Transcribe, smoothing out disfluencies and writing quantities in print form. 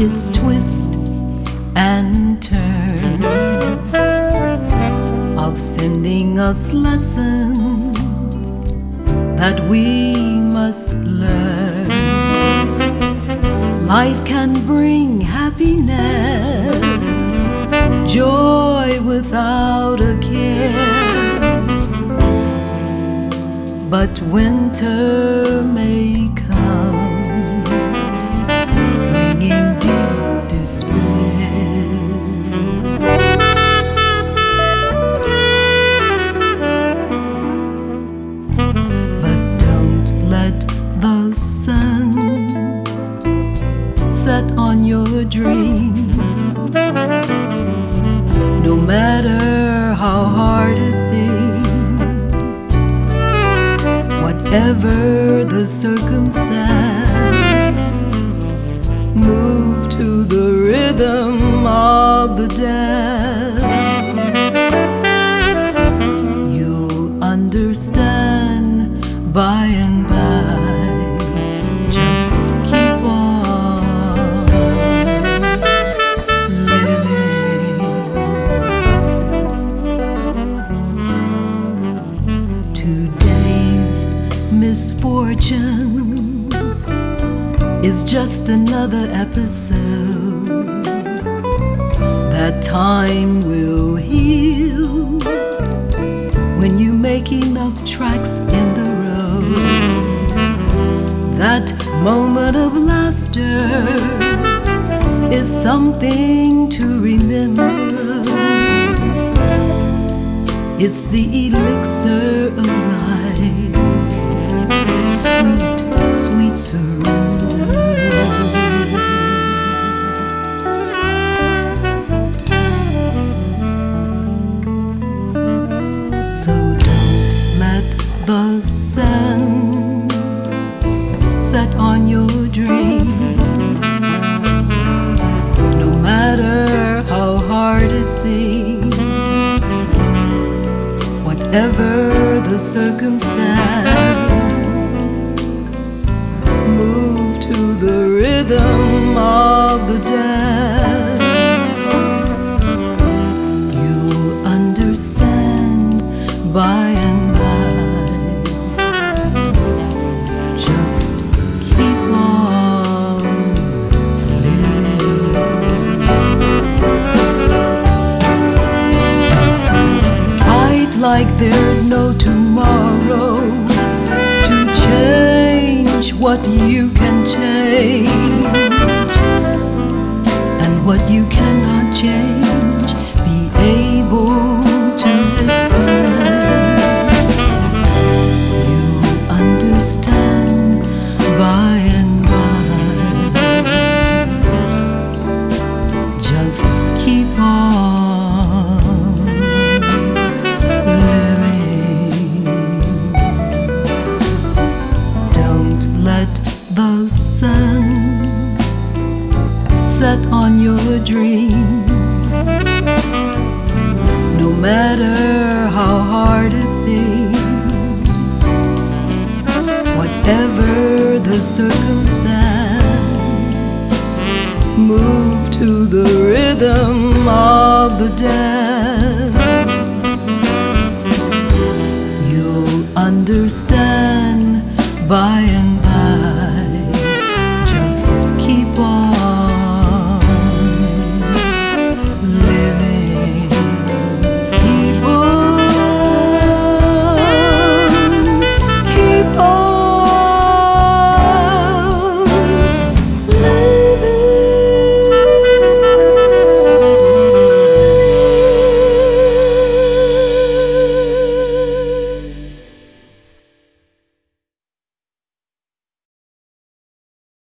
its twists and turns of sending us lessons that we must learn. Life can bring happiness, joy without a care, but winter may come, bringing deep despair. But don't let the sun set on your dreams, no matter how hard it seems. Whatever the circumstance, move to the rhythm of the dance. You'll understand by and by. Just keep on living. Today's misfortune is just another episode that time will heal when you make enough tracks in the road. That moment of laughter is something to remember. It's the elixir of life, sweet, sweet surrender. So don't let the sun set on your dreams, no matter how hard it seems. Whatever the circumstance, move to the rhythm of the dance. You'll understand by and by. Just keep on living. Fight like there's no tomorrow to change what you can change, and what you cannot change, be able to accept. You'll understand by and by. Just keep on living. Don't let the sun set on your dreams, no matter how hard it seems. Whatever the circumstance, move to the rhythm of the dance. You'll understand